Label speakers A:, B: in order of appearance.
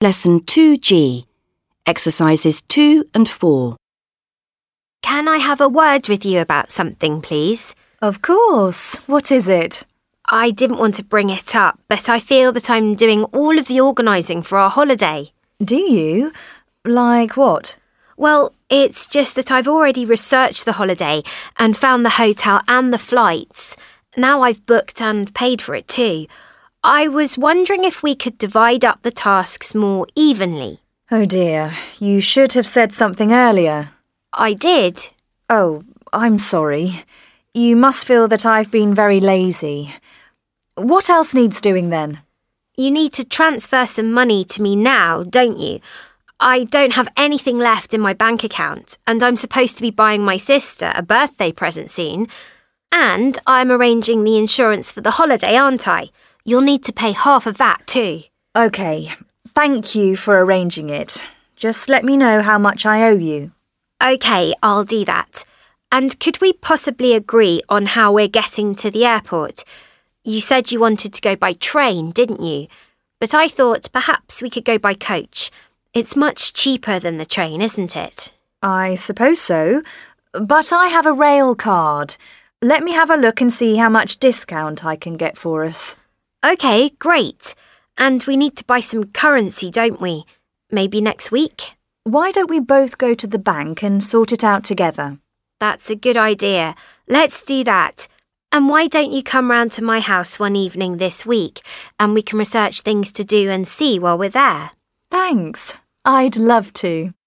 A: Lesson 2G, Exercises 2 and 4.
B: Can I have a word with you about something, please?
C: Of course. What is it?
B: I didn't want to bring it up, but I feel that I'm doing all of the organising for our holiday.
C: Do you? Like what?
B: Well, it's just that I've already researched the holiday and found the hotel and the flights. Now I've booked and paid for it too. I was wondering if we could divide up the tasks more evenly.
C: Oh dear, you should have said something earlier.
B: I did.
C: Oh, I'm sorry. You must feel that I've been very lazy. What else needs doing then?
B: You need to transfer some money to me now, don't you? I don't have anything left in my bank account, and I'm supposed to be buying my sister a birthday present soon. And I'm arranging the insurance for the holiday, aren't I? You'll need to pay half of that too.
C: OK, thank you for arranging it. Just let me know how much I owe you.
B: OK, I'll do that. And could we possibly agree on how we're getting to the airport? You said you wanted to go by train, didn't you? But I thought perhaps we could go by coach. It's much cheaper than the train, isn't it?
C: I suppose so, but I have a rail card. Let me have a look and see how much discount I can get for us.
B: OK, great. And we need to buy some currency, don't we? Maybe next week?
C: Why don't we both go to the bank and sort it out together?
B: That's a good idea. Let's do that. And why don't you come round to my house one evening this week and we can research things to do and see while we're there?
C: Thanks. I'd love to.